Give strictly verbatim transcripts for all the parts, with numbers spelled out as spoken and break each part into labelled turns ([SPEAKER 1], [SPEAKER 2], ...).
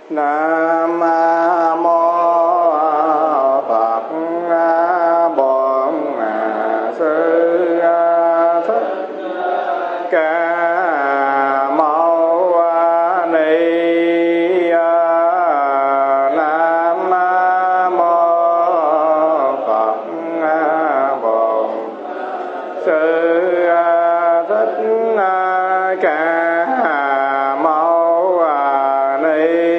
[SPEAKER 1] Nam mô Phật Bổn Sư Thích Ca Mâu Ni. Nam mô Phật Bổn Sư Thích Ca Mâu Ni.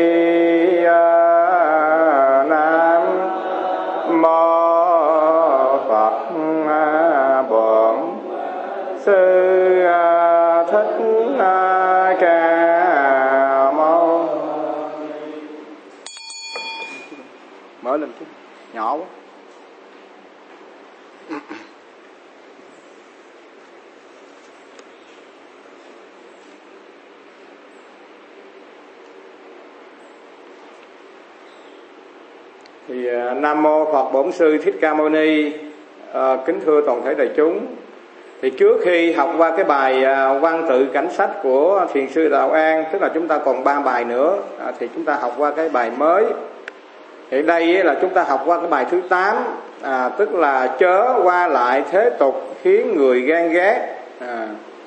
[SPEAKER 1] Mở lên chút nhỏ quá. Thì Nam mô Phật Bổn Sư Thích Ca Mâu Ni. À, kính thưa toàn thể đại chúng, thì trước khi học qua cái bài à, văn tự cảnh sách của Thiền sư Đạo An, tức là chúng ta còn ba bài nữa, à, thì chúng ta học qua cái bài mới. Thì đây là chúng ta học qua cái bài thứ tám, à, tức là chớ qua lại thế tục khiến người ghen ghét, à,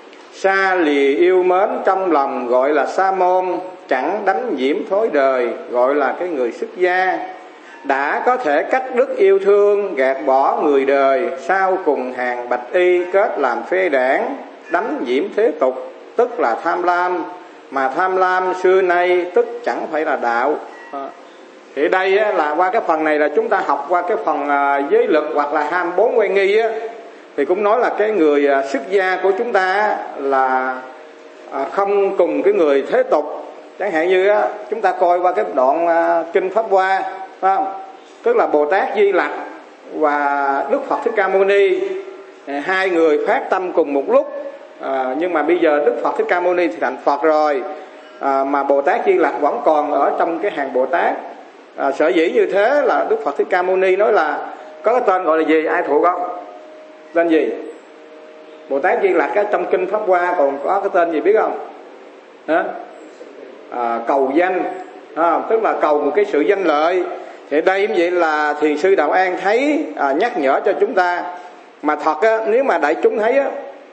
[SPEAKER 1] xa lìa yêu mến trong lòng gọi là sa môn, chẳng đánh nhiễm thối đời gọi là cái người xuất gia. Đã có thể cắt đứt yêu thương, gạt bỏ người đời, sau cùng hàng bạch y kết làm phê đảng, đánh nhiễm thế tục tức là tham lam, mà tham lam xưa nay tức chẳng phải là đạo. à. Thì đây là qua cái phần này là chúng ta học qua cái phần giới lực hoặc là hai mươi bốn quay nghi á, thì cũng nói là cái người xuất gia của chúng ta là không cùng cái người thế tục. Chẳng hạn như á, chúng ta coi qua cái đoạn kinh Pháp Hoa, phải không? Tức là Bồ Tát Di Lặc và Đức Phật Thích Ca Mâu Ni, hai người phát tâm cùng một lúc, à, nhưng mà bây giờ Đức Phật Thích Ca Mâu Ni thì thành Phật rồi, à, mà Bồ Tát Di Lặc vẫn còn ở trong cái hàng Bồ Tát. À, sở dĩ như thế là Đức Phật Thích Ca Mâu Ni nói là có cái tên gọi là gì, ai thuộc không? Tên gì? Bồ Tát Di Lặc trong kinh Pháp Hoa còn có cái tên gì biết không? Hả? À, cầu danh, à, tức là cầu một cái sự danh lợi. Thì đây như vậy là Thiền sư Đạo An thấy, à, nhắc nhở cho chúng ta. Mà thật á, nếu mà đại chúng thấy á,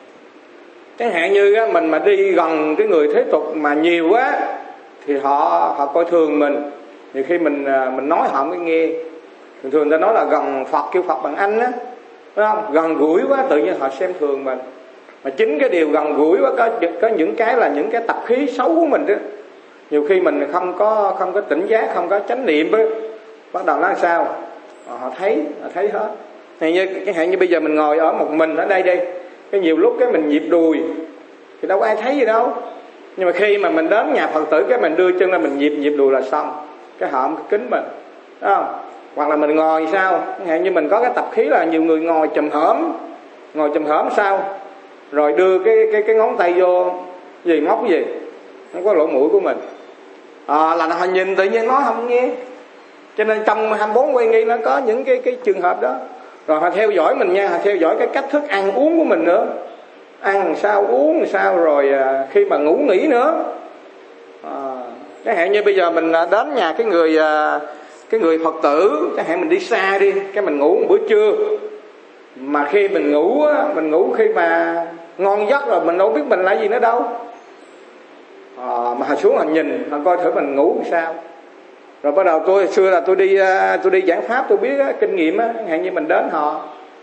[SPEAKER 1] chẳng hạn như á, mình mà đi gần cái người thế tục mà nhiều quá thì họ họ coi thường mình. Nhiều khi mình mình nói họ mới nghe. Thường thường ta nói là gần Phật kêu Phật bằng anh á, phải không? Gần gũi quá tự nhiên họ xem thường mình. Mà chính cái điều gần gũi quá có có những cái là những cái tập khí xấu của mình đó. Nhiều khi mình không có không có tỉnh giác, không có chánh niệm á, bắt đầu nói sao? Họ thấy, họ thấy hết. Thì như cái hạn như bây giờ mình ngồi ở một mình ở đây đi, cái nhiều lúc cái mình nhịp đùi thì đâu có ai thấy gì đâu. Nhưng mà khi mà mình đến nhà Phật tử cái mình đưa chân ra mình nhịp nhịp đùi là xong, cái họ cái kính mình, đúng không? Hoặc là mình ngồi sao, hạn như mình có cái tập khí là nhiều người ngồi chùm hổm, ngồi chùm hổm sao, rồi đưa cái cái cái ngón tay vô gì móc cái gì, không có lỗ mũi của mình, à, là họ nhìn tự nhiên nói không nghe. Cho nên trong hai mươi bốn quay nghi nó có những cái cái trường hợp đó. Rồi họ theo dõi mình nha, họ theo dõi cái cách thức ăn uống của mình nữa, ăn làm sao uống làm sao, rồi à, khi mà ngủ nghỉ nữa. À, chẳng hạn như bây giờ mình đến nhà cái người cái người Phật tử, chẳng hạn mình đi xa đi, cái mình ngủ một bữa trưa, mà khi mình ngủ mình ngủ khi mà ngon giấc rồi mình đâu biết mình là gì nữa đâu, à, mà họ xuống họ nhìn họ coi thử mình ngủ làm sao. Rồi bắt đầu tôi xưa là tôi đi tôi đi giảng pháp, tôi biết á, kinh nghiệm á, hạn như mình đến họ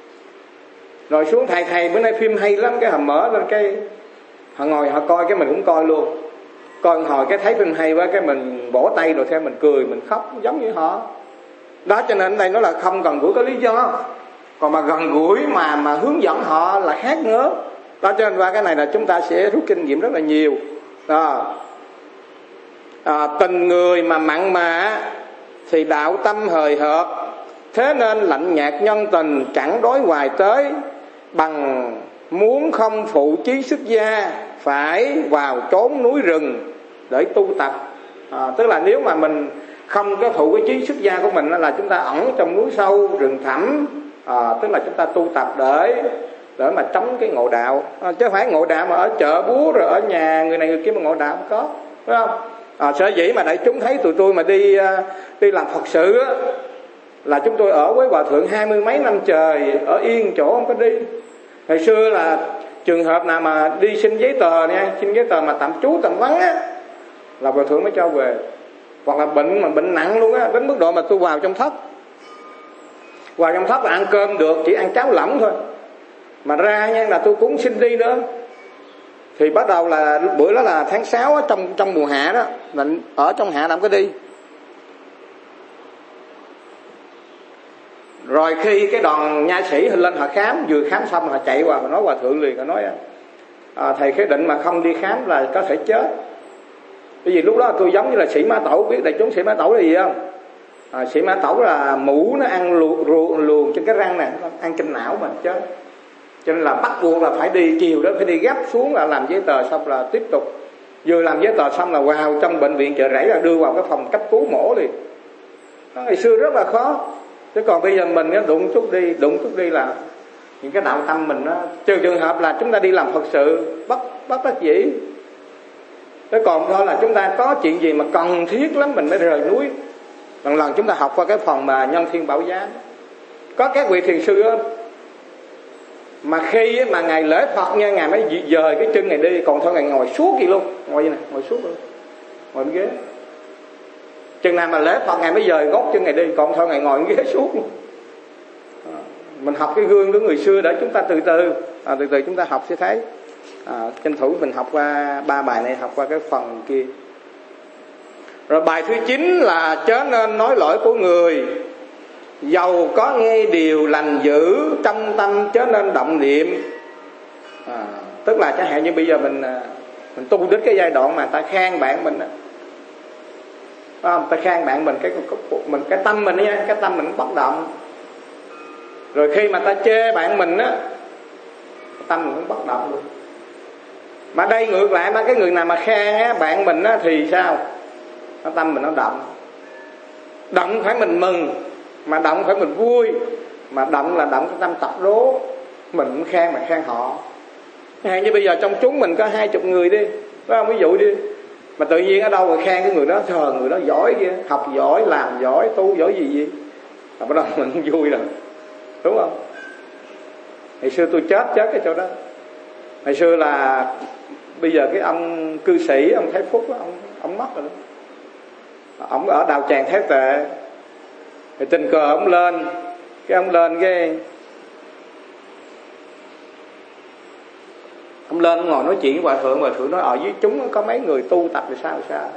[SPEAKER 1] rồi xuống thầy thầy bữa nay phim hay lắm, cái họ mở lên cái họ ngồi họ coi, cái mình cũng coi luôn, coi hồi cái thấy phim hay quá cái mình vỗ tay rồi theo mình cười mình khóc giống như họ đó. Cho nên ở đây nó là không gần gũi có lý do, còn mà gần gũi mà mà hướng dẫn họ là khác nữa đó. Cho nên qua cái này là chúng ta sẽ rút kinh nghiệm rất là nhiều đó. À, tình người mà mặn mà thì đạo tâm hời hợt, thế nên lạnh nhạt nhân tình chẳng đối hoài tới, bằng muốn không phụ chí xuất gia phải vào trốn núi rừng để tu tập. À, tức là nếu mà mình không có phụ cái chí xuất gia của mình là chúng ta ẩn trong núi sâu rừng thẳm, à, tức là chúng ta tu tập để để mà chống cái ngộ đạo, à, chứ không phải ngộ đạo mà ở chợ búa rồi ở nhà người này người kia mà ngộ đạo không có, phải không? À, sở dĩ mà đại chúng thấy tụi tôi mà đi đi làm Phật sự á, là chúng tôi ở với hòa thượng hai mươi mấy năm trời, ở yên chỗ không có đi. Hồi xưa là trường hợp nào mà đi xin giấy tờ nha, xin giấy tờ mà tạm trú tạm vắng á, là hòa thượng mới cho về. Hoặc là bệnh mà bệnh nặng luôn á, đến mức độ mà tôi vào trong thất, vào trong thất là ăn cơm được, chỉ ăn cháo lỏng thôi, mà ra nha là tôi cũng xin đi nữa. Thì bắt đầu là bữa đó là tháng sáu á, trong trong mùa hạ đó, là ở trong hạ làm cái đi. Rồi khi cái đoàn nha sĩ lên họ khám, vừa khám xong họ chạy qua, họ nói hòa thượng liền, họ nói à, thầy khế định mà không đi khám là có thể chết. Bởi vì lúc đó tôi giống như là sĩ mã tẩu, biết đại chúng sĩ mã tẩu là gì không? À, sĩ mã tẩu là mũ nó ăn luồn, luồn, luồn trên cái răng này, ăn trên não mà chết. Cho nên là bắt buộc là phải đi chiều đó, phải đi gấp xuống là làm giấy tờ xong là tiếp tục. Vừa làm giấy tờ xong là vào trong bệnh viện Chợ Rẫy là đưa vào cái phòng cấp cứu mổ liền. Đó, ngày xưa rất là khó. Chứ còn bây giờ mình đụng chút đi, đụng chút đi là những cái đạo tâm mình nó, trừ trường hợp là chúng ta đi làm Phật sự bắt bắt đắc dĩ. Thế còn thôi là chúng ta có chuyện gì mà cần thiết lắm mình mới rời núi. Lần lần chúng ta học qua cái phòng mà Nhân Thiên Bảo Giám, có các vị thiền sư đó, mà khi mà ngày lễ Phật nha, ngày mới dời cái chân này đi, còn thôi ngày ngồi suốt gì luôn, ngồi như này, ngồi suốt luôn, ngồi bên ghế. Chừng nào mà lễ Phật ngày mới dời gót chân này đi, còn thôi ngày ngồi bên ghế suốt luôn. À, mình học cái gương của người xưa để chúng ta từ từ, à, từ từ chúng ta học sẽ thấy. À, tranh thủ mình học qua ba bài này, học qua cái phần kia. Rồi bài thứ chín là chớ nên nói lỗi của người, dầu có nghe điều lành dữ, trong tâm chớ nên động niệm. À, tức là chẳng hạn như bây giờ mình mình tu đến cái giai đoạn mà ta khen bạn mình đó, không? Ta khen bạn mình cái mình cái tâm mình nha, cái tâm mình bất động. Rồi khi mà ta chê bạn mình á, tâm mình cũng bất động luôn. Mà đây ngược lại, mà cái người nào mà khen á bạn mình á thì sao? Nó tâm mình nó động. Động phải mình mừng, mà động phải mình vui, mà động là động cái tâm tập đố. Mình cũng khen mà khen họ. Hay như bây giờ trong chúng mình có hai chục người đi, phải không? Ví dụ đi, mà tự nhiên ở đâu mà khen cái người đó, trời người đó giỏi kia, học giỏi, làm giỏi, tu giỏi gì gì, là bắt đầu mình cũng vui rồi, đúng không? Ngày xưa tôi chết chết cái chỗ đó. Ngày xưa là bây giờ cái ông cư sĩ, ông Thái Phúc đó, ông ông mất rồi đó. Ông ở Đạo Tràng Thái Tệ, thì tình cờ ông lên, cái ông lên cái ông lên ông ngồi nói chuyện với hòa thượng, hòa thượng nói ở dưới chúng có mấy người tu tập thì sao sao.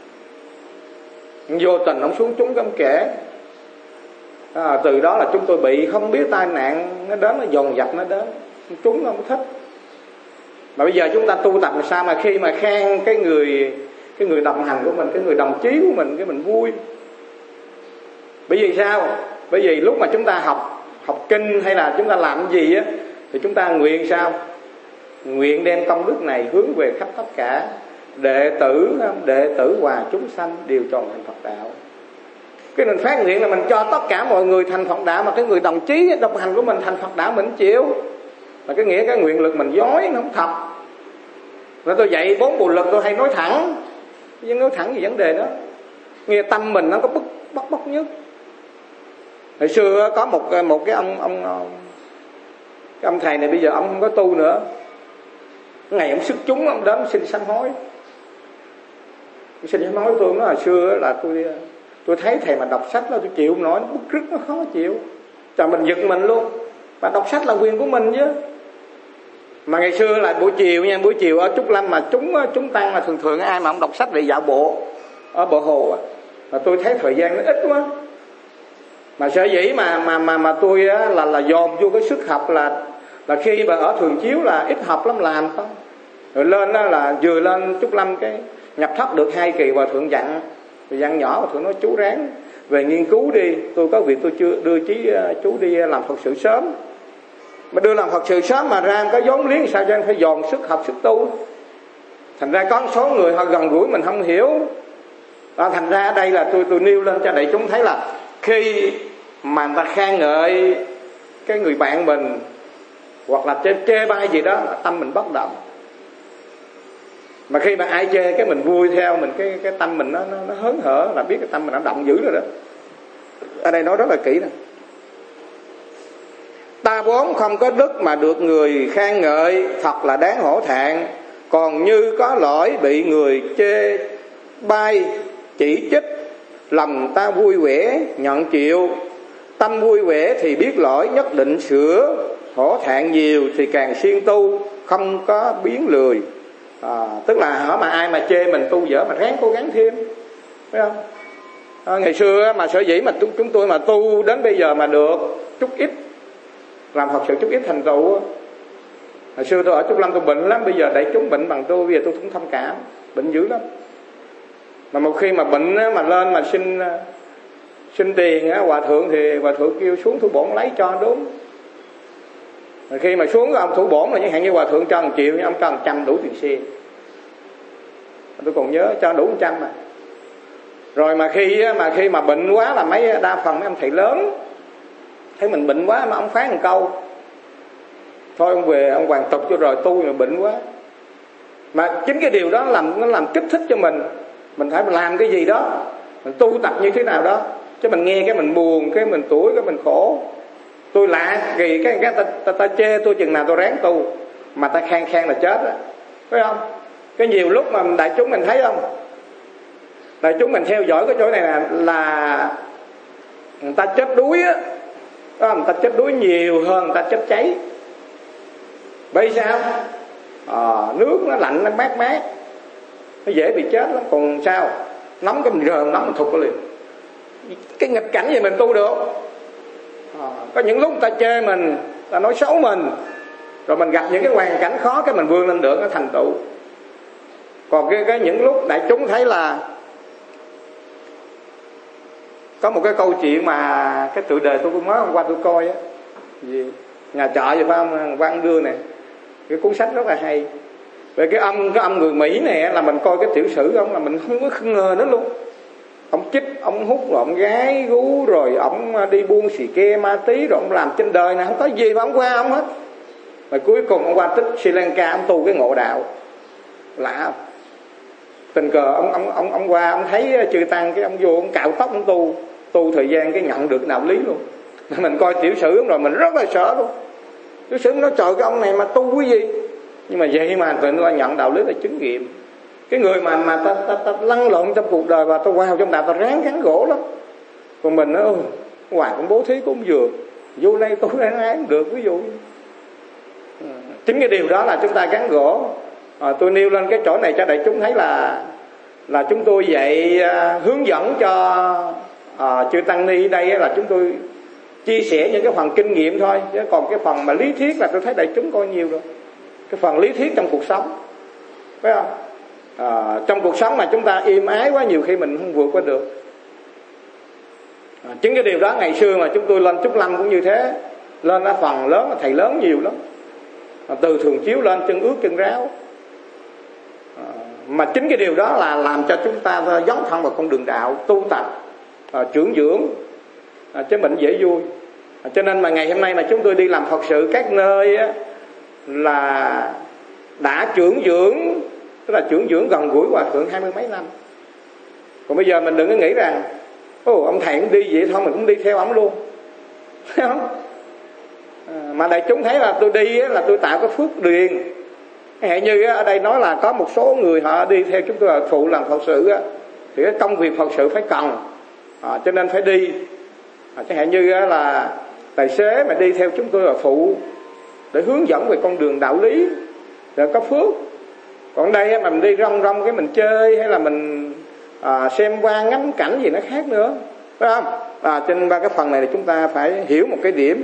[SPEAKER 1] Vô tình ông xuống chúng ông kể, à, từ đó là chúng tôi bị không biết tai nạn nó đến, nó dồn dập nó đến, chúng không thích. Mà bây giờ chúng ta tu tập làm sao mà khi mà khen cái người cái người đồng hành của mình, cái người đồng chí của mình, cái mình vui. Bởi vì sao? Bởi vì lúc mà chúng ta học học kinh hay là chúng ta làm cái gì á, thì chúng ta nguyện sao? Nguyện đem công đức này hướng về khắp tất cả đệ tử, đệ tử hòa chúng sanh đều tròn thành Phật đạo. Cái mình phát nguyện là mình cho tất cả mọi người thành Phật đạo, mà cái người đồng chí đồng hành của mình thành Phật đạo mình chịu. Mà cái nghĩa cái nguyện lực mình dối nó không thật. Rồi tôi dạy bốn bộ lực tôi hay nói thẳng, nhưng nói thẳng về vấn đề đó. Nghe tâm mình nó có bất bất bất nhất. Hồi xưa có một một cái ông ông cái ông thầy này bây giờ ông không có tu nữa. Ngày ông sức chúng ông đến xin sám hối. Xin sám hối tôi nói hồi xưa là tôi tôi thấy thầy mà đọc sách đó tôi chịu không nổi, nó bức rứt, nó khó chịu. Trời mình giật mình luôn. Mà đọc sách là quyền của mình chứ. Mà ngày xưa là buổi chiều nha, buổi chiều ở Trúc Lâm mà chúng chúng tăng là thường thường ai mà không đọc sách để dạo bộ ở bờ hồ á, mà tôi thấy thời gian nó ít quá. Mà sở dĩ mà mà mà mà tôi á, là là dồn vô cái sức học là là khi mà ở Thường Chiếu là ít học lắm làm không. Rồi lên đó là vừa lên Trúc Lâm cái nhập thất được hai kỳ hòa thượng dặn, rồi dặn nhỏ hòa thượng nói chú ráng về nghiên cứu đi, tôi có việc tôi chưa đưa chí chú đi làm Phật sự sớm. Mà đưa làm Phật sự sớm mà ra có vốn liếng sao, cho nên phải dồn sức học sức tu. Thành ra có một số người họ gần gũi mình không hiểu. Đó, thành ra ở đây là tôi tôi nêu lên cho đại chúng thấy là khi mà người ta khen ngợi cái người bạn mình hoặc là chê, chê bai gì đó, tâm mình bất động. Mà khi mà ai chê cái mình vui theo, mình cái cái tâm mình nó nó, nó hớn hở, là biết cái tâm mình nó động dữ rồi đó. Ở đây nói rất là kỹ nè. Ta vốn không có đức mà được người khen ngợi, thật là đáng hổ thẹn. Còn như có lỗi bị người chê bai chỉ trích, lòng ta vui vẻ nhận chịu. Tâm vui vẻ thì biết lỗi nhất định sửa, hổ thẹn nhiều thì càng siêng tu, không có biến lười. À, tức là hả mà ai mà chê mình tu dở mà ráng cố gắng thêm, phải không? À, ngày xưa mà sở dĩ mà chúng tôi mà tu đến bây giờ mà được chút ít, làm thật sự chút ít thành tựu. Hồi xưa tôi ở Trúc Lâm tôi bệnh lắm, bây giờ đại chúng bệnh bằng tôi, bây giờ tôi cũng thông cảm, bệnh dữ lắm. Mà một khi mà bệnh mà lên mà xin xin tiền hòa thượng thì hòa thượng kêu xuống thủ bổn lấy cho đúng. Mà khi mà xuống ông thủ bổn là những hạn như hòa thượng cho một triệu, nhưng ông cho một trăm đủ tiền xe. Tôi còn nhớ cho đủ một trăm mà. Rồi mà khi mà khi mà bệnh quá là mấy đa phần mấy ông thầy lớn thấy mình bệnh quá mà ông phán một câu: thôi ông về ông hoàn tục cho rồi tu, mà bệnh quá. Mà chính cái điều đó làm nó làm kích thích cho mình, mình phải làm cái gì đó, mình tu tập như thế nào đó. Chứ mình nghe cái mình buồn, cái mình tủi, cái mình khổ. Tôi lạ kỳ cái, cái ta, ta, ta chê tôi chừng nào tôi ráng tu, mà ta khen khen là chết á, phải không? Cái nhiều lúc mà đại chúng mình thấy không, đại chúng mình theo dõi cái chỗ này là, là người ta chết đuối á, người ta chết đuối nhiều hơn người ta chết cháy. Bởi sao? À, nước nó lạnh, nó mát mát, nó dễ bị chết lắm. Còn sao? Nóng cái mình rờn, nóng mình thụt liền. Cái nghịch cảnh gì mình tu được? À, có những lúc người ta chê mình, ta nói xấu mình, rồi mình gặp những cái hoàn cảnh khó, cái mình vươn lên được, nó thành tựu. Còn cái, cái những lúc đại chúng thấy là có một cái câu chuyện mà cái tựa đề tôi cũng mới hôm qua tôi coi á, gì nhà trọ vậy phải không, Văn Đưa này, cái cuốn sách rất là hay. Về cái ông cái ông người Mỹ này là mình coi cái tiểu sử ông là mình không có không ngờ nó luôn. Ông chích, ông hút, rồi ông gái gú, rồi ông đi buôn xì ke ma tí, rồi ông làm trên đời này không có gì mà ông qua ông hết. Mà cuối cùng ông qua tích Sri Lanka, ông tu cái ngộ đạo. Lạ không? Tình cờ ông ông ông ông qua ông thấy chư tăng, cái ông vô ông cạo tóc ông tu, tu thời gian cái nhận được đạo lý luôn. Mình coi tiểu sử rồi mình rất là sợ luôn. Tiểu sử nói trời, cái ông này mà tu cái gì? Nhưng mà vậy mà tụi nó nhận đạo lý là chứng nghiệm. Cái người mà mà ta ta, ta lăn lộn trong cuộc đời và ta vào trong đạo ta ráng gắn gỗ lắm. Còn mình nó hoài cũng bố thí cũng vừa, vô đây tu ráng án được, ví dụ. Chính cái điều đó là chúng ta gắn gỗ. À, tôi nêu lên cái chỗ này cho đại chúng thấy là là chúng tôi dạy uh, hướng dẫn cho uh, chư tăng ni đây là chúng tôi chia sẻ những cái phần kinh nghiệm thôi, chứ còn cái phần mà lý thuyết là tôi thấy đại chúng coi nhiều rồi. Cái phần lý thuyết trong cuộc sống, phải không? À, trong cuộc sống mà chúng ta im ái quá, nhiều khi mình không vượt qua được. À, chính cái điều đó ngày xưa mà chúng tôi lên Trúc Lâm cũng như thế, lên ở phần lớn là thầy lớn nhiều lắm, à, từ Thường Chiếu lên chân ướt chân ráo. À, mà chính cái điều đó là làm cho chúng ta dấn thân vào con đường đạo, tu tập, à, trưởng dưỡng, à, chứ mình dễ vui. À, cho nên mà ngày hôm nay mà chúng tôi đi làm Phật sự các nơi á, là đã trưởng dưỡng, tức là trưởng dưỡng gần gũi hòa thượng hai mươi mấy năm. Còn bây giờ mình đừng có nghĩ rằng ồ ông thầy cũng đi vậy thôi mình cũng đi theo ông luôn, thấy không? À, mà đại chúng thấy là tôi đi là tôi tạo cái phước điền. Hệ như ở đây nói là có một số người họ đi theo chúng tôi là phụ làm Phật sự á, thì cái công việc Phật sự phải cần, à, cho nên phải đi. À, chẳng hạn như là tài xế mà đi theo chúng tôi là phụ để hướng dẫn về con đường đạo lý để có phước. Còn đây mà mình đi rong rong cái mình chơi hay là mình à, xem qua ngắm cảnh gì nó khác nữa, phải không? À, trên ba cái phần này thì chúng ta phải hiểu một cái điểm.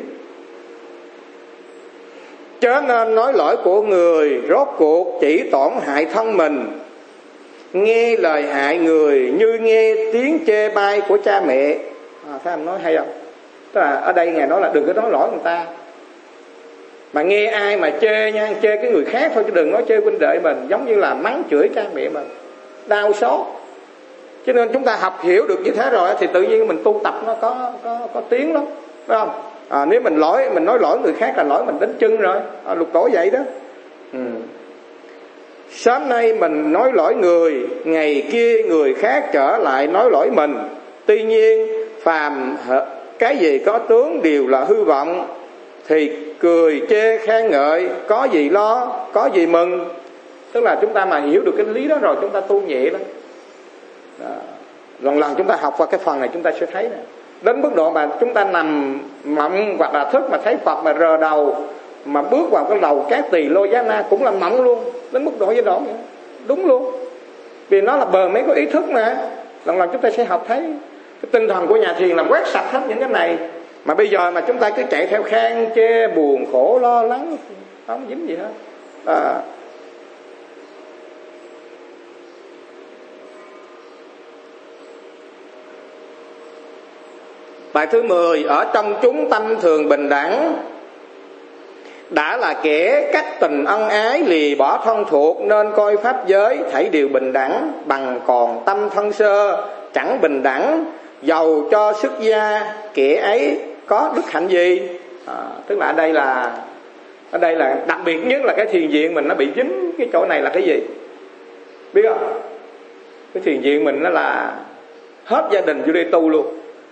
[SPEAKER 1] Chớ nên nói lỗi của người, rốt cuộc chỉ tổn hại thân mình. Nghe lời hại người như nghe tiếng chê bai của cha mẹ. À, thấy em nói hay không? Tức là ở đây Ngài nói là đừng có nói lỗi người ta. Mà nghe ai mà chê nha, chê cái người khác thôi chứ đừng nói chê huynh đệ mình, giống như là mắng chửi cha mẹ mình, đau xót. Cho nên chúng ta học hiểu được như thế rồi thì tự nhiên mình tu tập nó có có có tiếng lắm, phải không? À, nếu mình lỗi mình nói lỗi người khác là lỗi mình đến chân rồi, à, lục tổ vậy đó. Ừ. Sớm nay mình nói lỗi người, ngày kia người khác trở lại nói lỗi mình. Tuy nhiên phàm cái gì có tướng đều là hư vọng, thì cười chê khen ngợi, có gì lo, có gì mừng. Tức là chúng ta mà hiểu được cái lý đó rồi, chúng ta tu nhẹ lắm. Lần lần chúng ta học qua cái phần này chúng ta sẽ thấy này. Đến mức độ mà chúng ta nằm mộng hoặc là thức mà thấy Phật mà rờ đầu, mà bước vào cái lầu Cát Tỳ Lô Giá Na cũng là mộng luôn. Đến mức độ như đó, đúng luôn. Vì nó là bờ mấy có ý thức mà. Lần lần chúng ta sẽ học thấy cái tinh thần của nhà thiền làm quét sạch hết những cái này. Mà bây giờ mà chúng ta cứ chạy theo khen chê, buồn khổ lo lắng, không dính gì hết. À, bài thứ mười, ở trong chúng tâm thường bình đẳng. Đã là kẻ cách tình ân ái, lìa bỏ thân thuộc, nên coi pháp giới thảy đều bình đẳng. Bằng còn tâm thân sơ chẳng bình đẳng, dầu cho xuất gia kẻ ấy có đức hạnh gì. À, tức là ở đây là ở đây là đặc biệt nhất là cái thiền viện mình nó bị dính cái chỗ này là cái gì biết không? Cái thiền viện mình nó là hết gia đình vô đây tu luôn.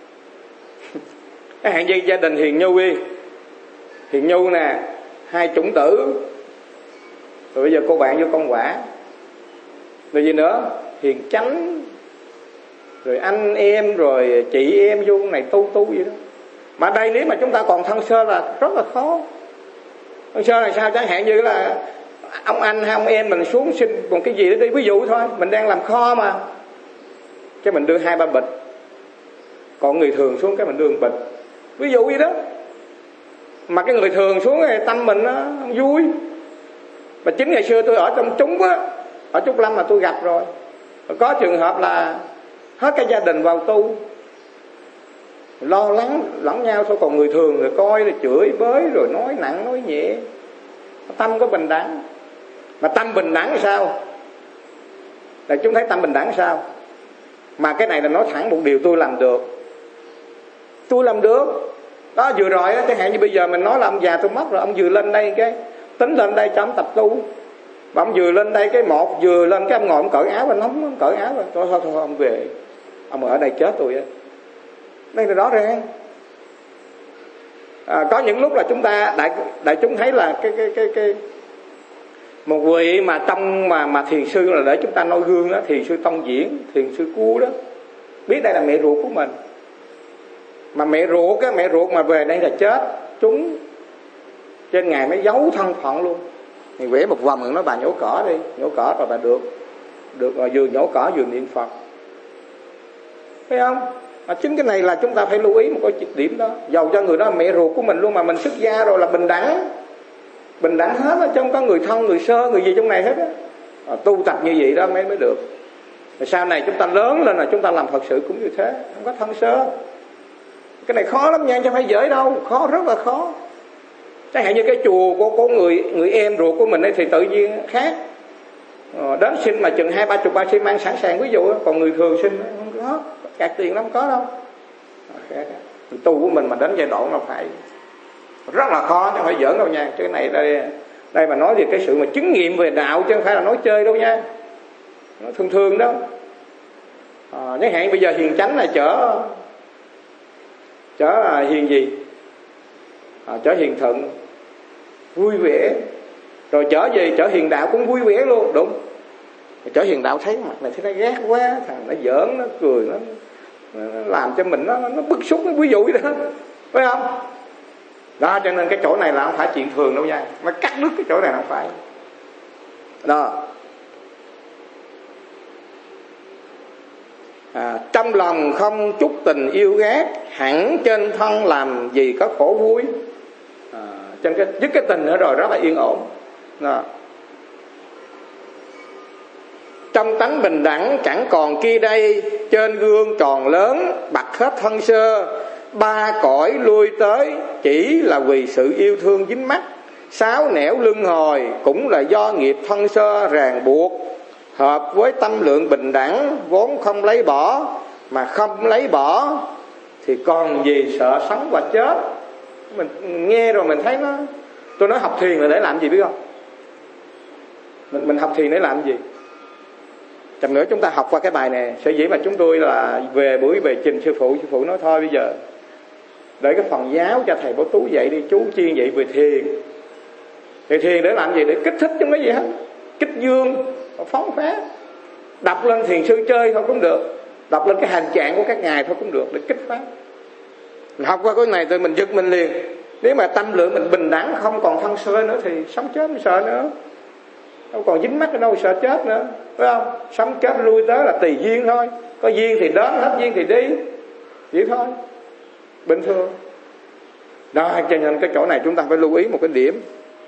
[SPEAKER 1] Cái hạng gì gia đình Hiền Nhu đi, Hiền Nhu nè, hai chủng tử, rồi bây giờ cô bạn vô Công Quả, rồi gì nữa Hiền Chánh, rồi anh em, rồi chị em vô này tu tu vậy đó. Mà đây nếu mà chúng ta còn thân sơ là rất là khó. Thân sơ là sao? Chẳng hạn như là ông anh hay ông em mình xuống xin một cái gì đó đi, ví dụ thôi, mình đang làm kho mà, cái mình đưa hai ba bịch, còn người thường xuống cái mình đưa một bịch, ví dụ vậy đó. Mà cái người thường xuống thì tâm mình nó vui. Và chính ngày xưa tôi ở trong chúng á, ở Trúc Lâm mà tôi gặp rồi, có trường hợp là hết cả gia đình vào tu, lo lắng lẫn nhau thôi, còn người thường rồi coi rồi chửi bới, rồi nói nặng nói nhẹ. Tâm có bình đẳng. Mà tâm bình đẳng sao? Là chúng thấy tâm bình đẳng sao? Mà cái này là nói thẳng một điều tôi làm được. Tôi làm được. Đó vừa rồi á, chẳng hạn như bây giờ mình nói là ông già tôi mất rồi, ông vừa lên đây cái tính lên đây cho ông tập tu. Và ông vừa lên đây cái một vừa lên cái ông ngồi ông cởi áo và nóng ông cởi áo rồi. Thôi thôi thôi ông về. Ông ở đây chết tôi á. Đây là rõ ràng. À, có những lúc là chúng ta đại đại chúng thấy là cái cái cái cái một vị mà trong mà mà thiền sư là để chúng ta noi gương đó, thiền sư Tông Diễn, thiền sư Cua đó, biết đây là mẹ ruột của mình. Mà mẹ ruột á, mẹ ruột mà về đây là chết, chúng trên ngày mới giấu thân phận luôn. Thì vẽ một vòng nói bà nhổ cỏ đi, nhổ cỏ rồi bà được được rồi, vừa nhổ cỏ vừa niệm Phật, thấy không? À, chính cái này là chúng ta phải lưu ý một cái điểm đó. Dầu cho người đó là mẹ ruột của mình luôn mà mình xuất gia rồi là bình đẳng, bình đẳng hết á, chứ không có người thân người sơ người gì trong này hết á. À, tu tập như vậy đó mới mới được. Rồi sau này chúng ta lớn lên là chúng ta làm thật sự cũng như thế, không có thân sơ. Cái này khó lắm nha, chứ không phải dễ đâu, khó rất là khó. Chẳng hạn như cái chùa của, của người người em ruột của mình ấy thì tự nhiên khác. Ờ, đến sinh mà chừng hai ba chục ba sinh mang sẵn sàng ví dụ, còn người thường sinh không có, cạt tiền lắm có đâu. Khác. Tu của mình mà đến giai đoạn là phải rất là khó, chứ không phải giỡn đâu nha. Chứ cái này đây đây mà nói về cái sự mà chứng nghiệm về đạo chứ không phải là nói chơi đâu nha. Nó thường thường đó. À, chẳng hạn bây giờ Hiền Chánh là chở chở là hiền gì? À, chở hiền thuận, vui vẻ. Rồi chở gì? Chở hiền đạo cũng vui vẻ luôn, đúng. Rồi chở hiền đạo thấy mặt này thấy nó ghét quá, thằng nó giỡn, nó cười, nó, nó làm cho mình nó, nó bức xúc, nó ví dụ vậy đó, phải không? Đó, cho nên cái chỗ này là không phải chuyện thường đâu nha, mà cắt đứt cái chỗ này không phải. Đó. À, trong lòng không chút tình yêu ghét, hẳn trên thân làm gì có khổ vui. À, trên cái dứt cái tình nữa rồi rất là yên ổn. Đó. Trong tánh bình đẳng chẳng còn kia đây, trên gương tròn lớn bật hết thân sơ. Ba cõi lui tới chỉ là vì sự yêu thương dính mắc. Sáu nẻo luân hồi cũng là do nghiệp thân sơ ràng buộc. Hợp với tâm lượng bình đẳng vốn không lấy bỏ, mà không lấy bỏ thì còn gì sợ sống và chết. Mình nghe rồi mình thấy nó, tôi nói học thiền là để làm gì biết không? Mình, mình học thiền để làm gì? Chậm nữa chúng ta học qua cái bài này. Sở dĩ mà chúng tôi là về buổi về trình sư phụ, sư phụ nói thôi bây giờ để cái phần giáo cho thầy Bảo Tú dạy đi, chú chuyên dạy về thiền. Thì thiền để làm gì? Để kích thích chứ không có gì hết. Kích dương, phóng phá. Đọc lên thiền sư chơi thôi cũng được, đọc lên cái hành trạng của các ngài thôi cũng được, để kích phát. Mình học qua cái này thì mình giật mình liền. Nếu mà tâm lượng mình bình đẳng, không còn thân sơ nữa thì sống chết không sợ nữa, đâu còn dính mắc ở đâu sợ chết nữa, phải không? Sống chết lui tới là tùy duyên thôi, có duyên thì đến, hết duyên thì đi, vậy thôi, bình thường. Đó, cho nên cái chỗ này chúng ta phải lưu ý một cái điểm.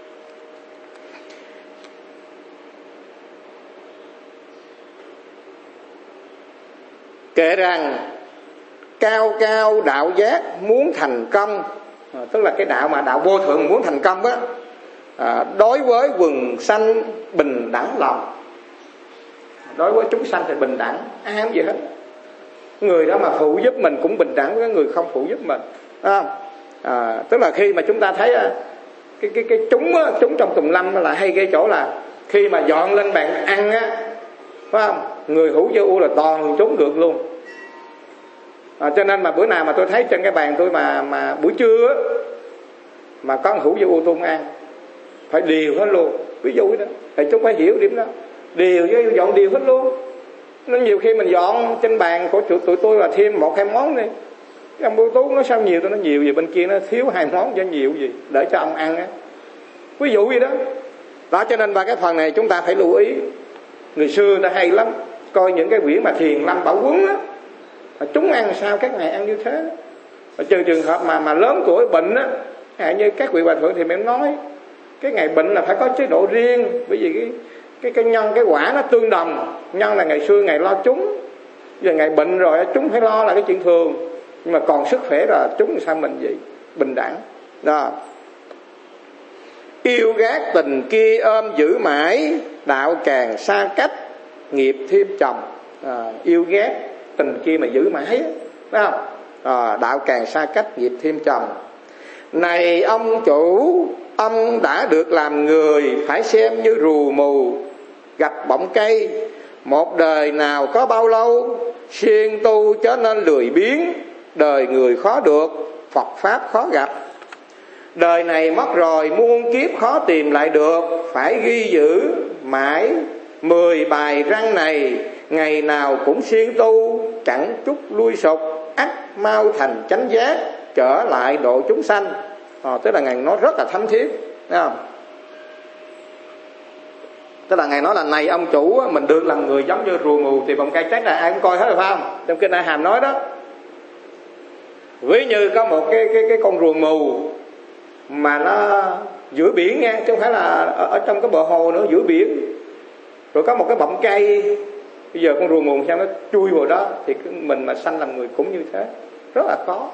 [SPEAKER 1] Kể rằng cao cao đạo giác muốn thành công, à, tức là cái đạo mà đạo vô thượng muốn thành công á, à, đối với quần sanh bình đẳng lòng. Đối với chúng sanh thì bình đẳng, ai không gì hết. Người đó mà phụ giúp mình cũng bình đẳng với người không phụ giúp mình, à, à, tức là khi mà chúng ta thấy cái cái cái chúng á, chúng trong tùng lâm là hay cái chỗ là khi mà dọn lên bàn ăn á, phải không? Người hữu vô ưu là toàn chúng được luôn. À, cho nên mà bữa nào mà tôi thấy trên cái bàn tôi mà mà buổi trưa á, mà có hữu vô ưu tôi không ăn, phải điều hết luôn. Ví dụ đó, thì chúng phải hiểu điểm đó, điều với dọn điều hết luôn. Nên nhiều khi mình dọn trên bàn của tụi, tụi tôi là thêm một hai món đi, ông Bưu Tú nó sao nhiều, tôi nó nhiều gì, bên kia nó thiếu hai món cho nhiều gì để cho ông ăn á, ví dụ gì đó. Đó, cho nên ba cái phần này chúng ta phải lưu ý. Người xưa ta hay lắm, coi những cái quyển mà Thiền Lâm Bảo Huấn á, chúng ăn sao các ngài ăn như thế. Trừ trường hợp mà mà lớn tuổi bệnh á, hay như các vị hòa thượng thì em nói cái ngày bệnh là phải có chế độ riêng, bởi vì cái cái cái nhân cái quả nó tương đồng. Nhân là ngày xưa ngày lo chúng, giờ ngày bệnh rồi chúng phải lo là cái chuyện thường, nhưng mà còn sức khỏe là chúng sao mình vậy, bình đẳng đó. Yêu gác tình kia ôm giữ mãi, đạo càng xa cách nghiệp thêm chồng. À, yêu ghét tình kia mà giữ mãi, phải không? À, đạo càng xa cách nghiệp thêm chồng. Này ông chủ, ông đã được làm người, phải xem như rùa mù gặp bọng cây. Một đời nào có bao lâu, siêng tu trở nên lười biếng. Đời người khó được, Phật Pháp khó gặp. Đời này mất rồi, muôn kiếp khó tìm lại được. Phải ghi giữ mãi mười bài răng này, ngày nào cũng siêng tu, chẳng chút lui sụp, ắt mau thành chánh giác, trở lại độ chúng sanh. À, tức là ngài nói rất là thấm thiết, thấy không? Tức là ngài nói là này ông chủ, mình được làm người giống như rùa mù thì bọng cây trái là ai cũng coi hết rồi, phải không? Trong kinh A Hàm nói đó, ví như có một cái cái cái con rùa mù mà nó giữa biển nha, chứ không phải là ở, ở trong cái bờ hồ nữa, giữa biển, rồi có một cái bọng cây. Bây giờ con rùa mù sao nó chui vào đó, thì mình mà sanh làm người cũng như thế, rất là khó.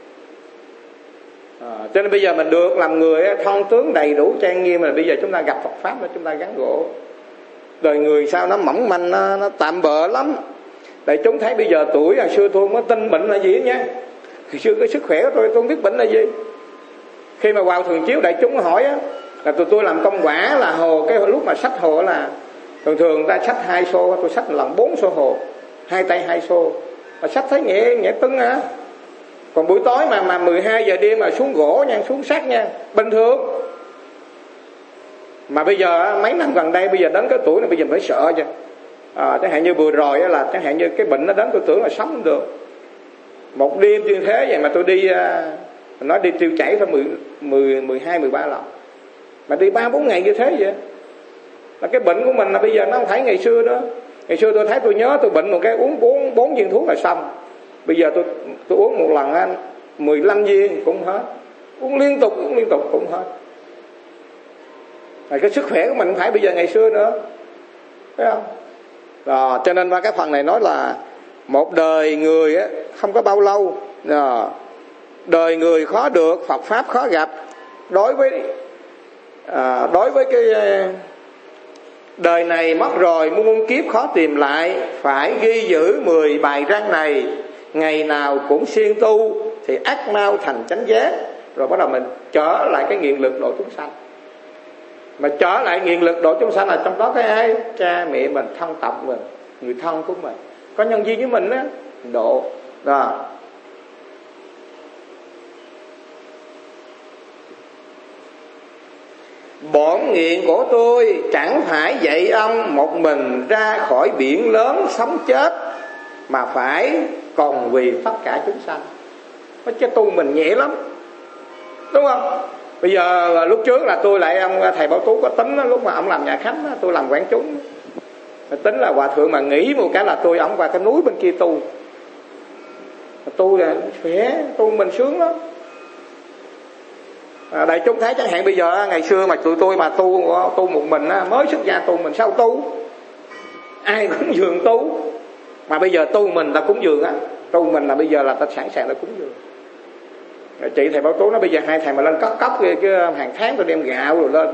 [SPEAKER 1] À, cho nên bây giờ mình được làm người thân tướng đầy đủ trang nghiêm, là bây giờ chúng ta gặp Phật Pháp là chúng ta gắn gỗ. Đời người sao nó mỏng manh, nó, nó tạm bợ lắm. Để chúng thấy bây giờ tuổi hồi xưa tôi không có tin bệnh là gì nha. Hồi xưa cái sức khỏe của tôi tôi không biết bệnh là gì. Khi mà vào thường chiếu đại chúng hỏi á, là tụi tôi làm công quả là hồ, cái lúc mà xách hồ là thường thường ta xách hai xô, tôi xách lần bốn xô hồ, hai tay hai xô, mà xách thấy nhẹ nhẹ tưng á. Còn buổi tối mà mà mười hai giờ đêm mà xuống gỗ nha, xuống sắt nha, bình thường. Mà bây giờ mấy năm gần đây bây giờ đến cái tuổi này bây giờ phải sợ chứ. À, chẳng hạn như vừa rồi là chẳng hạn như cái bệnh nó đến tôi tưởng là sống không được. Một đêm như thế vậy mà tôi đi, nói đi tiêu chảy thôi mười, mười, mười hai, mười ba lần. Mà đi ba bốn ngày như thế vậy. Là cái bệnh của mình là bây giờ nó không phải ngày xưa đó. Ngày xưa tôi thấy tôi nhớ tôi bệnh một cái uống bốn, bốn viên thuốc là xong. Bây giờ tôi tôi uống một lần anh mười lăm viên cũng hết. Uống liên tục, uống liên tục cũng hết. Rồi cái sức khỏe của mình không phải bây giờ ngày xưa nữa, thấy không? Rồi, cho nên qua cái phần này nói là một đời người á, không có bao lâu. Rồi, đời người khó được, Phật Pháp khó gặp. Đối với à, đối với cái đời này mất rồi, muôn kiếp khó tìm lại. Phải ghi giữ mười bài răng này, ngày nào cũng siêng tu, thì ắt mau thành chánh giác. Rồi bắt đầu mình trở lại cái nguyện lực độ chúng sanh. Mà trở lại nghị lực độ chúng sanh là trong đó cái ai? Cha mẹ mình, thân tộc mình, người thân của mình, có nhân duyên với mình á, độ đó. Bổn nguyện của tôi chẳng phải dạy ông một mình ra khỏi biển lớn sống chết, mà phải còn vì tất cả chúng sanh. Nó chứ tu mình nhẹ lắm, đúng không? Bây giờ lúc trước là tôi lại ông thầy Bảo Tú có tính đó, lúc mà ông làm nhà khánh đó, tôi làm quán chúng, tính là hòa thượng mà nghĩ một cái là tôi ổng qua cái núi bên kia tu. Tu là khỏe, tu mình sướng lắm. À, đại chúng thấy chẳng hạn bây giờ ngày xưa mà tụi tôi mà tu tu một mình mới xuất gia tu mình sao tu, ai cũng dường tu. Mà bây giờ tu mình ta cúng dường á, tu mình là bây giờ là ta sẵn sàng là cúng dường. Chị thầy Bảo Tú nói bây giờ hai thầy mà lên cất cốc cái, cái hàng tháng tôi đem gạo rồi lên.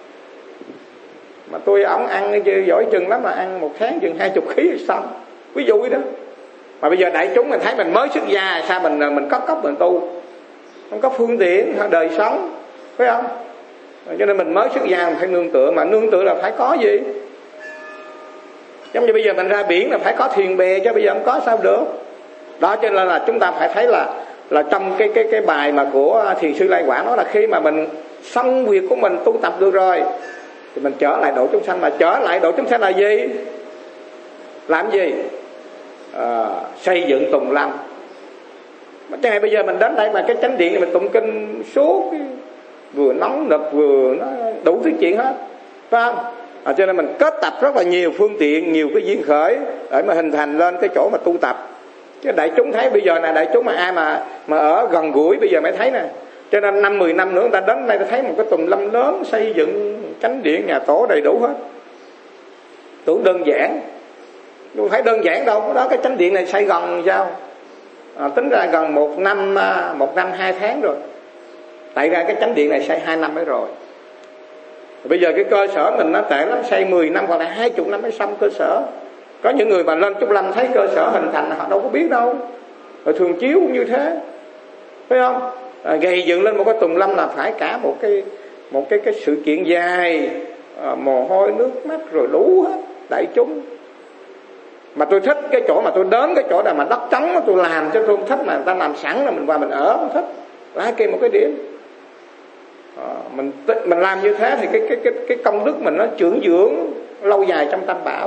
[SPEAKER 1] Mà tôi ổng ăn giỏi chừng lắm, mà ăn một tháng chừng hai chục ký rồi xong, ví dụ đó. Mà bây giờ đại chúng mình thấy mình mới xuất gia, sao mình mình cất cốc mình tu, không có phương tiện đời sống, phải không? Cho nên mình mới xuất gia mình phải nương tựa, mà nương tựa là phải có gì? Giống như bây giờ mình ra biển là phải có thuyền bè, chứ bây giờ không có sao được. Đó cho nên là chúng ta phải thấy là là trong cái cái cái bài mà của thiền sư Lai Quả nói là khi mà mình xong việc của mình tu tập được rồi thì mình trở lại độ chúng sanh. Mà trở lại độ chúng sanh là gì? Làm gì? À, xây dựng tùng lâm. Mà chẳng hạn bây giờ mình đến đây mà cái chánh điện này mình tụng kinh suốt, vừa nóng nực vừa nó đủ thứ chuyện hết, phải không? À, cho nên mình kết tập rất là nhiều phương tiện, nhiều cái duyên khởi để mà hình thành lên cái chỗ mà tu tập. Chứ đại chúng thấy bây giờ này, đại chúng mà ai mà mà ở gần gũi bây giờ mới thấy nè. Cho nên năm mười năm nữa người ta đến đây ta thấy một cái tùng lâm lớn, xây dựng chánh điện nhà tổ đầy đủ hết. Tưởng đơn giản, không phải đơn giản đâu. Đó cái chánh điện này xây gần sao? À, tính ra gần một năm một năm hai tháng rồi. Tại ra cái chánh điện này xây hai năm mới rồi. Bây giờ cái cơ sở mình nó tệ lắm, xây mười năm hoặc là hai mươi năm mới xong cơ sở. Có những người mà lên Trúc Lâm thấy cơ sở hình thành họ đâu có biết đâu. Rồi thường chiếu cũng như thế, phải không? À, gây dựng lên một cái tùng lâm là phải cả một cái một cái cái sự kiện dài, à, mồ hôi nước mắt rồi đủ hết đại chúng. Mà tôi thích cái chỗ mà tôi đến cái chỗ nào mà đất trống tôi làm, chứ tôi không thích mà người ta làm sẵn là mình qua mình ở, không thích. Lá kê một cái điểm. À, mình mình làm như thế thì cái cái cái cái công đức mình nó trưởng dưỡng lâu dài trong tam bảo.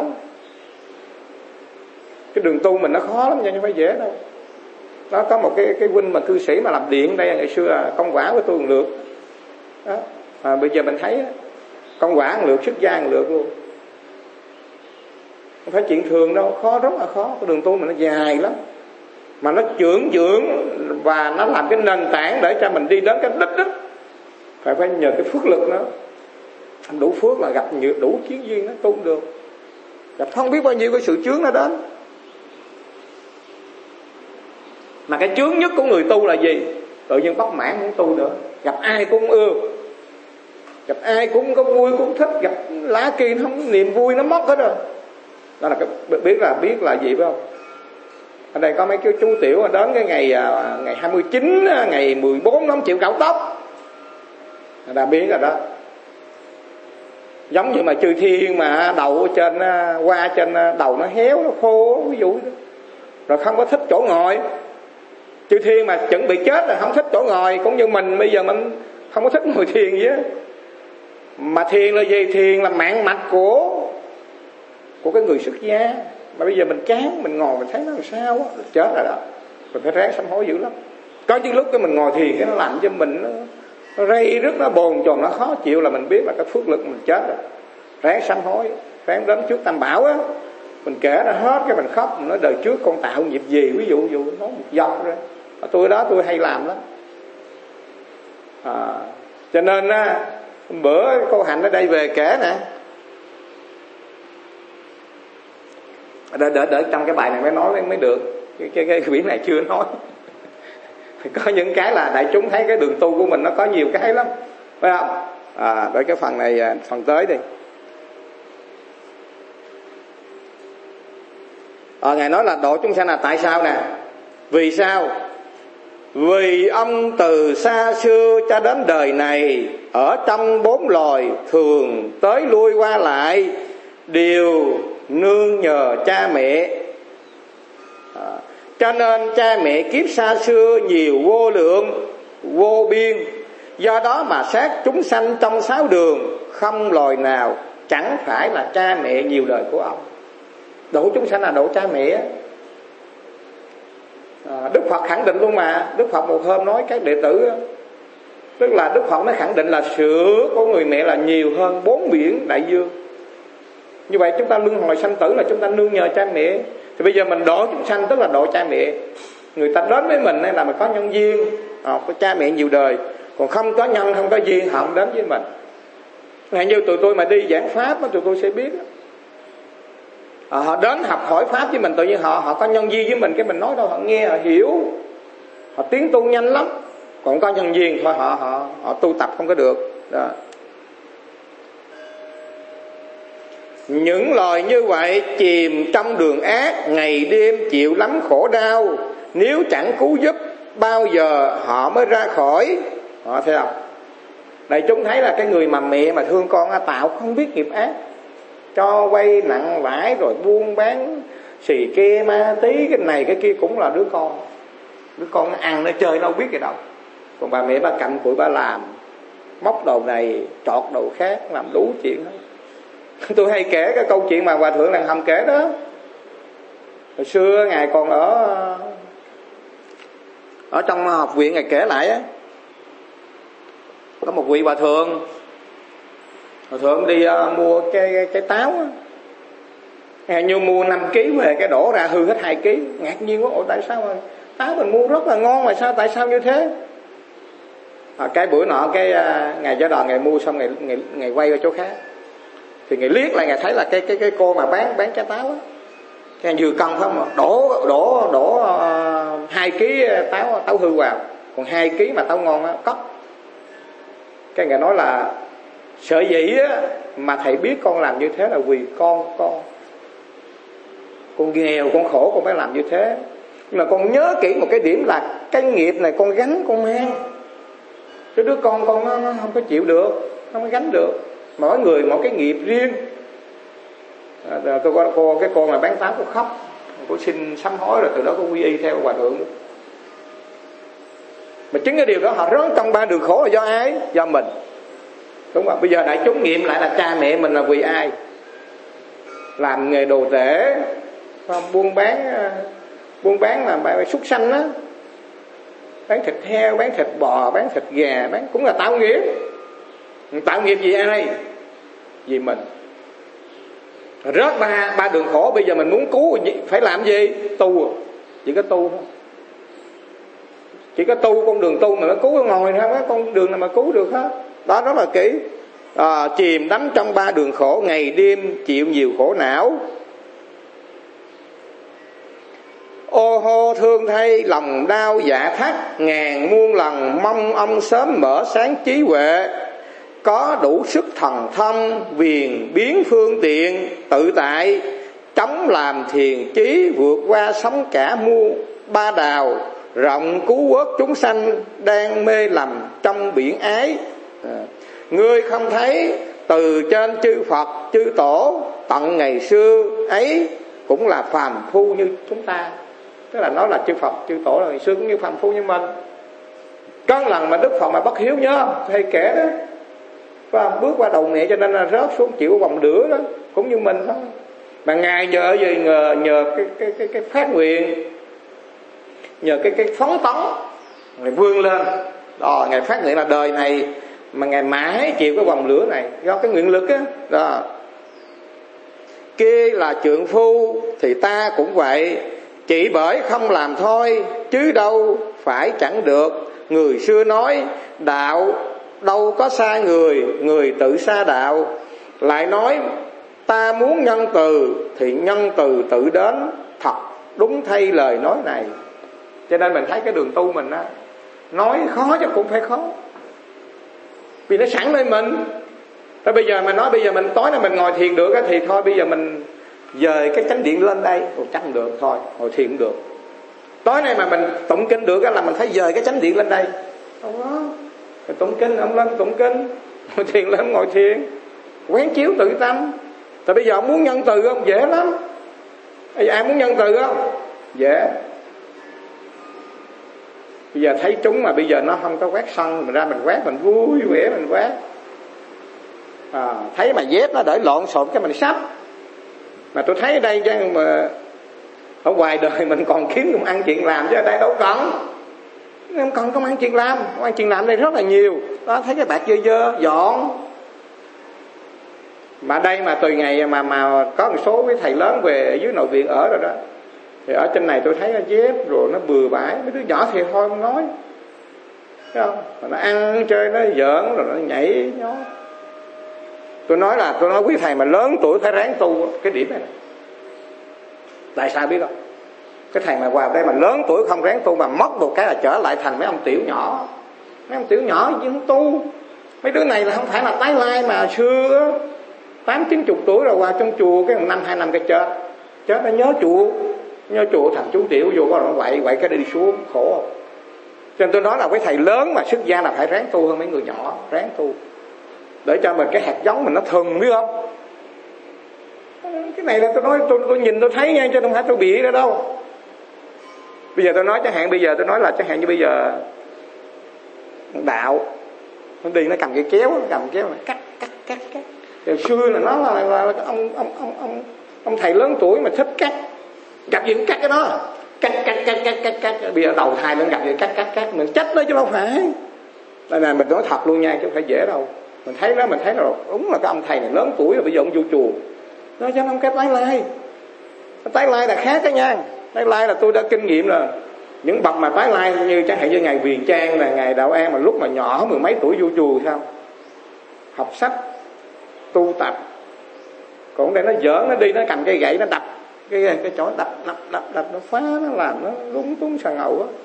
[SPEAKER 1] Cái đường tu mình nó khó lắm nha, không phải dễ đâu. Nó có một cái cái huynh mà cư sĩ mà làm điện đây ngày xưa là công quả của tôi một lượt đó. À, bây giờ mình thấy công quả một lượt, xuất gia một lượt luôn, không phải chuyện thường đâu, khó, rất là khó. Cái đường tu mình nó dài lắm, mà nó trưởng dưỡng và nó làm cái nền tảng để cho mình đi đến cái đích đích. Phải phải nhờ cái phước lực nữa, đủ phước là gặp nhiều đủ chuyến duyên nó tu được, gặp không biết bao nhiêu cái sự chướng nó đến. Mà cái chướng nhất của người tu là gì? Tự nhiên bất mãn không tu nữa, gặp ai cũng ưa, gặp ai cũng có vui cũng thích, gặp lá kia không niềm vui nó mất hết rồi. Đó là cái biết là biết là gì phải không? Ở đây có mấy cái chú tiểu đến cái ngày ngày hai mươi chín, ngày mười bốn nó không chịu cạo tóc, đã biết rồi đó. Giống như mà chư thiên mà đầu ở trên qua trên đầu nó héo nó khô, ví dụ đó. Rồi không có thích chỗ ngồi. Chư thiên mà chuẩn bị chết là không thích chỗ ngồi, cũng như mình bây giờ mình không có thích ngồi thiền gì á. Mà thiền là gì? Thiền là mạng mạch của của cái người xuất gia. Mà bây giờ mình chán, mình ngồi mình thấy nó làm sao á, chết rồi đó. Mình phải ráng sám hối dữ lắm. Có những lúc cái mình ngồi thiền cái nó làm cho mình nó, nó rây rứt, nó bồn chồn, nó khó chịu, là mình biết là cái phước lực mình chết rồi. Ráng sám hối, ráng đến trước Tam Bảo á, mình kể nó hết cái mình khóc, mình nói đời trước con tạo nghiệp gì, ví dụ dụ nói một dọc rồi. Tôi đó tôi hay làm lắm. À, cho nên á, bữa cô Hạnh ở đây về kể nè, đợi, đợi, đợi trong cái bài này mới nói mới được, cái, cái, cái biển này chưa nói. Có những cái là đại chúng thấy cái đường tu của mình nó có nhiều cái lắm, phải không? À, đợi cái phần này phần tới đi. À, Ngài nói là độ chúng sanh là tại sao nè? Vì sao? Vì ông từ xa xưa cho đến đời này, ở trong bốn loài thường tới lui qua lại, đều nương nhờ cha mẹ. à, Cho nên cha mẹ kiếp xa xưa nhiều vô lượng vô biên. Do đó mà xét chúng sanh trong sáu đường, không loài nào chẳng phải là cha mẹ nhiều đời của ông. Độ chúng sanh là độ cha mẹ. à, Đức Phật khẳng định luôn mà. Đức Phật một hôm nói các đệ tử, tức là Đức Phật nó khẳng định là sữa của người mẹ là nhiều hơn bốn biển đại dương. Như vậy chúng ta luân hồi sanh tử là chúng ta nương nhờ cha mẹ. Thì bây giờ mình độ chúng sanh tức là độ cha mẹ. Người ta đến với mình hay là mình có nhân duyên, à, có cha mẹ nhiều đời. Còn không có nhân, không có duyên, họ không đến với mình. Ngay như tụi tôi mà đi giảng pháp tụi tôi sẽ biết. à, Họ đến học hỏi pháp với mình, tự nhiên họ họ có nhân duyên với mình, cái mình nói đâu họ nghe, họ hiểu, họ tiến tu nhanh lắm. Còn có nhân duyên thôi họ họ họ tu tập không có được đó. Những loài như vậy chìm trong đường ác, ngày đêm chịu lắm khổ đau. Nếu chẳng cứu giúp, bao giờ họ mới ra khỏi. Họ thấy không? Đại chúng thấy là cái người mà mẹ mà thương con tạo không biết nghiệp ác, cho vay nặng lãi rồi buôn bán xì ke ma tí, cái này cái kia cũng là đứa con. Đứa con nó ăn nó chơi nó không biết gì đâu. Còn bà mẹ bà cặm cụi bà làm, móc đầu này trọt đầu khác, làm đủ chuyện hết. Tôi hay kể cái câu chuyện mà Hòa Thượng Làng Hầm kể đó. Hồi xưa Ngài còn ở Ở trong học viện Ngài kể lại á, có một vị Hòa Thượng Hòa Thượng đi uh, mua cái, cái, cái táo á. Ngài như mua năm ký về cái đổ ra hư hết hai ký. Ngạc nhiên quá, ủa tại sao mà táo mình mua rất là ngon mà sao tại sao như thế? À, cái bữa nọ cái uh, Ngài cho đòn Ngài mua xong Ngài, Ngài, Ngài quay qua chỗ khác. Thì Ngài liếc lại Ngài thấy là cái cái cái cô mà bán bán trái táo á, cái vừa cân phải không, đổ đổ đổ uh, hai ký táo táo hư vào, còn hai ký mà táo ngon á cất. Cái Ngài nói là sở dĩ á, mà thầy biết con làm như thế là vì con con con nghèo con khổ con phải làm như thế. Nhưng mà con nhớ kỹ một cái điểm là cái nghiệp này con gánh con mang, cái đứa con con nó, nó không có chịu được, không có gánh được. Mỗi người một cái nghiệp riêng. à, tôi có cô cái cô mà bán táo cô khóc, cô xin sám hối rồi từ đó cô quy y theo Hòa Thượng. Mà chính cái điều đó họ rớt trong ba đường khổ là do ai? Do mình. Đúng không? Bây giờ đại chúng nghiệm lại là cha mẹ mình là vì ai? Làm nghề đồ tể, buôn bán buôn bán là bán súc sanh á, bán thịt heo, bán thịt bò, bán thịt gà, bán cũng là tạo nghiệp. Tạo nghiệp vì ai? Vì mình. Rớt ba ba đường khổ, bây giờ mình muốn cứu phải làm gì? Tu. Chỉ có tu thôi. Chỉ có tu con đường tu mà nó cứu ngồi ra cái con đường nào mà cứu được hết. Đó rất là kỹ. À, chìm đắm trong ba đường khổ, ngày đêm chịu nhiều khổ não. Ô hô thương thay lòng đau dạ thắt, ngàn muôn lần mong ông sớm mở sáng trí huệ. Có đủ sức thần thông, viền biến phương tiện, tự tại chống làm thiền chí, vượt qua sống cả muôn ba đào, rộng cứu vớt chúng sanh đang mê lầm trong biển ái. à, Ngươi không thấy từ trên chư Phật chư Tổ tận ngày xưa ấy cũng là phàm phu như chúng ta. Tức là nói là chư Phật chư Tổ là ngày xưa cũng như phàm phu như mình. Có lần mà Đức Phật mà bất hiếu nhớ hay kể đó, và bước qua đầu mẹ cho nên là rớt xuống chịu vòng lửa đó, cũng như mình thôi. Mà Ngài nhờ gì? Nhờ, nhờ cái, cái, cái, cái phát nguyện, nhờ cái, cái phóng tấn, Ngài vươn lên. Đó, Ngài phát nguyện là đời này mà Ngài mãi chịu cái vòng lửa này do cái nguyện lực á. Đó. Kia là trượng phu thì ta cũng vậy, chỉ bởi không làm thôi chứ đâu phải chẳng được. Người xưa nói đạo đâu có xa người, người tự xa đạo. Lại nói ta muốn nhân từ thì nhân từ tự đến. Thật đúng thay lời nói này. Cho nên mình thấy cái đường tu mình á, nói khó chứ cũng phải khó, vì nó sẵn nơi mình. Rồi bây giờ mà nói bây giờ mình tối nay mình ngồi thiền được á, thì thôi bây giờ mình dời cái chánh điện lên đây, ồ chắc được thôi, ngồi thiền cũng được. Tối nay mà mình tụng kinh được là mình phải dời cái chánh điện lên đây. Không có. Mình tụng kinh, ông lên tụng kinh, ngồi thiền lên ngồi thiền, quán chiếu tự tâm. Tại bây giờ ông muốn nhân từ không? Dễ lắm. Bây giờ ai muốn nhân từ không? Dễ. Bây giờ thấy chúng mà bây giờ nó không có quét sân, mình ra mình quét, mình vui vẻ mình quét. À, thấy mà dép nó để lộn xộn cái mình sắp. Mà tôi thấy ở đây chứ mà ở ngoài đời mình còn kiếm công ăn chuyện làm, chứ ở đây đâu cần. Không cần công ăn chuyện làm. Công ăn chuyện làm đây rất là nhiều. Đó, thấy cái bạc dơ dơ dọn. Mà đây mà từ ngày mà mà có một số cái thầy lớn về dưới nội viện ở rồi đó, thì ở trên này tôi thấy nó dép rồi nó bừa bãi. Mấy đứa nhỏ thì thôi không nói, thấy không? Mà nó ăn chơi nó giỡn rồi nó nhảy nhó. Tôi nói là tôi nói quý thầy mà lớn tuổi phải ráng tu cái điểm này. Tại sao biết không? Cái thầy mà vào đây mà lớn tuổi không ráng tu mà mất một cái là trở lại thành mấy ông tiểu nhỏ. Mấy ông tiểu nhỏ chứ không tu. Mấy đứa này là không phải là tái lai mà xưa tám chín chục tuổi rồi qua trong chùa cái năm hai năm cái chết. Chết nó nhớ chùa, nhớ chùa thằng chú tiểu vô có nó quậy quậy cái đi xuống khổ không? Cho nên tôi nói là cái thầy lớn mà xuất gia là phải ráng tu hơn mấy người nhỏ, ráng tu để cho mình cái hạt giống mình nó thuần, biết không? Cái này là tôi nói tôi, tôi nhìn tôi thấy nha, chứ không phải tôi bịa ra đâu. Bây giờ tôi nói chẳng hạn bây giờ tôi nói là chẳng hạn như bây giờ đạo nó đi nó cầm cái kéo, nó cầm cái kéo nó cắt cắt cắt cắt. Hồi xưa là nó là, là, là ông ông ông ông ông thầy lớn tuổi mà thích cắt, gặp gì cũng cắt cái đó, cắt cắt cắt cắt cắt cắt. Bây giờ đầu thai nó gặp gì cắt cắt cắt, mình trách nó chứ đâu phải. Đây là mình nói thật luôn nha, chứ không phải dễ đâu. Mình thấy đó, mình thấy là đúng là cái ông thầy này lớn tuổi rồi, bây giờ ông vô chùa nói cho ông cái tái lai. Cái tái lai là khác đó nha. Tái lai là tôi đã kinh nghiệm là những bậc mà tái lai như chẳng hạn như ngài Viền Trang là ngài Đạo An mà lúc mà nhỏ mười mấy tuổi vô chùa sao? Học sách, tu tập. Còn đây nó giỡn, nó đi nó cầm cây gậy nó đập cái cái chỗ đập đập đập đập nó phá, nó làm nó lúng túng sờ ngầu á.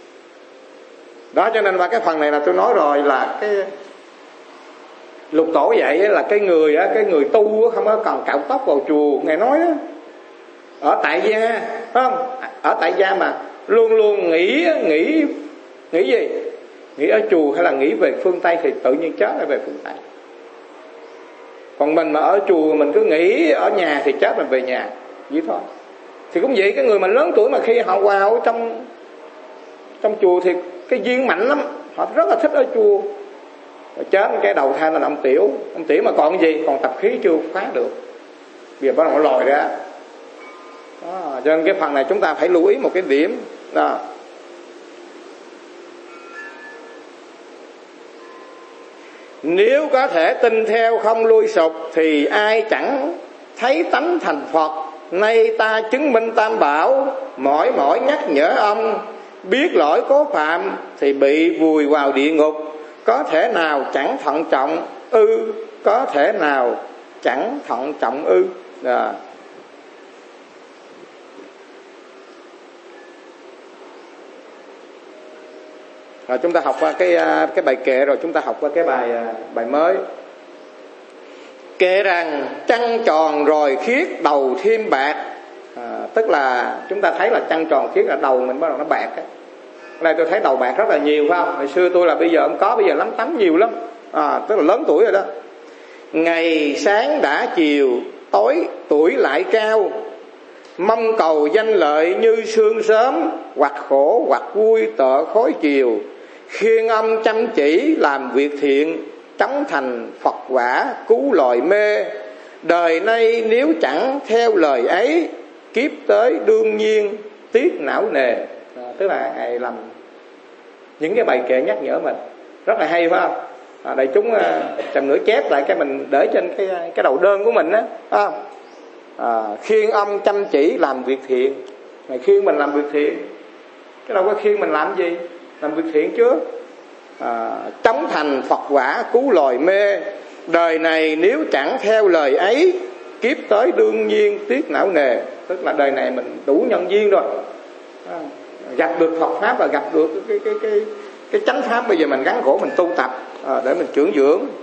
[SPEAKER 1] Đó cho nên mà cái phần này là tôi nói rồi là cái Lục Tổ vậy là cái người á, cái người tu không có cần cạo tóc vào chùa. Ngài nói đó, ở tại gia, phải không? Ở tại gia mà luôn luôn nghĩ nghĩ nghĩ gì? Nghĩ ở chùa hay là nghĩ về phương Tây thì tự nhiên chết là về phương Tây. Còn mình mà ở chùa mình cứ nghĩ ở nhà thì chết mình về nhà, vậy thôi. Thì cũng vậy, cái người mà lớn tuổi mà khi họ vào trong trong chùa thì cái duyên mạnh lắm, họ rất là thích ở chùa. Rồi chết cái đầu thai là ông tiểu, ông tiểu mà còn cái gì, còn tập khí chưa phá được, bây giờ bắt đầu nó lòi ra. Đó, cho nên cái phần này chúng ta phải lưu ý một cái điểm đó. Nếu có thể tin theo không lui sụp thì ai chẳng thấy tánh thành Phật. Nay ta chứng minh tam bảo, mỏi mỏi nhắc nhở ông, biết lỗi cố phạm thì bị vùi vào địa ngục. Có thể nào chẳng thận trọng ư? Có thể nào chẳng thận trọng ư? Đó. Rồi chúng ta học qua cái cái bài kệ, rồi chúng ta học qua cái bài bài mới. Kệ rằng trăng tròn rồi khiết đầu thêm bạc. À, tức là chúng ta thấy là trăng tròn khiết là đầu mình bắt đầu nó bạc á. Đây tôi thấy đầu bạc rất là nhiều, phải không? Hồi xưa tôi là bây giờ không có, bây giờ lắm tắm nhiều lắm. À, tức là lớn tuổi rồi đó. Ngày sáng đã chiều, tối tuổi lại cao. Mong cầu danh lợi như sương sớm, hoặc khổ hoặc vui tợ khói chiều. Khiên âm chăm chỉ làm việc thiện, chống thành Phật quả cứu loài mê. Đời nay nếu chẳng theo lời ấy, kiếp tới đương nhiên tiếc não nề. À, tức là Ngài làm những cái bài kệ nhắc nhở mình rất là hay, phải không? À, đại chúng chầm nữa chép lại cái mình để trên cái cái đầu đơn của mình á, à, à, khiên âm chăm chỉ làm việc thiện. Ngài khiên mình làm việc thiện, cái đâu có khiên mình làm gì, làm việc thiện trước. À, chống thành Phật quả cứu loài mê. Đời này nếu chẳng theo lời ấy, kiếp tới đương nhiên tiếc não nề. Tức là đời này mình đủ nhân duyên rồi, à, gặp được Phật pháp và gặp được cái cái cái cái chánh pháp, bây giờ mình gắng khổ mình tu tập à, để mình trưởng dưỡng.